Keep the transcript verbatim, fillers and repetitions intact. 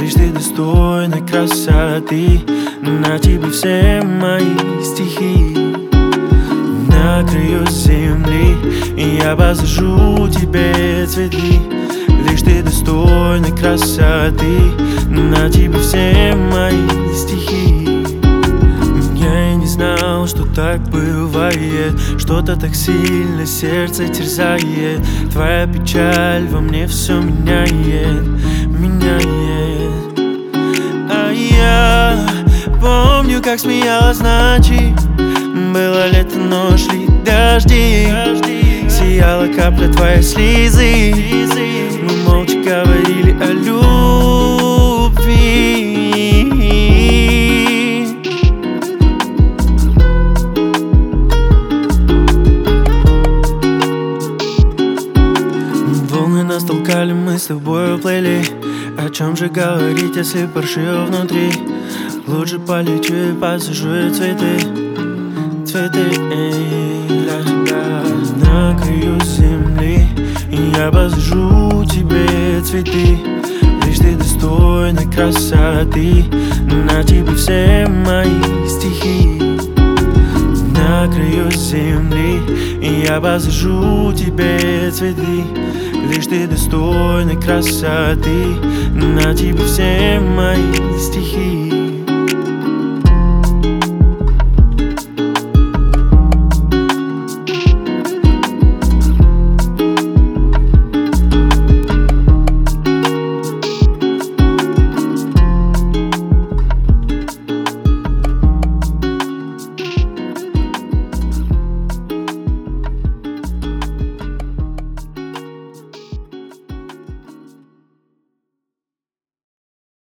Лишь ты достойна красоты, на тебе все мои стихи. На краю земли я посажу тебе цветы. Лишь ты достойна красоты, на тебе все мои стихи. Я и не знал, что так бывает, что-то так сильно сердце терзает. Твоя печаль во мне все меняет, меняет. А я помню, как смеялась ночи. Было лето, но шли дожди, сияла капля твоей слезы. Мы молча говорили о любви. Волны нас толкали, мы с тобой уплыли. О чем же говорить, если паршиво внутри? Лучше полечу и посажу цветы, цветы для тебя. На краю земли я посажу тебе цветы. Лишь ты достойна красоты, на тебе все мои стихи. На краю земли я посажу тебе цветы. Лишь ты достойна красоты, на тебе все мои стихи.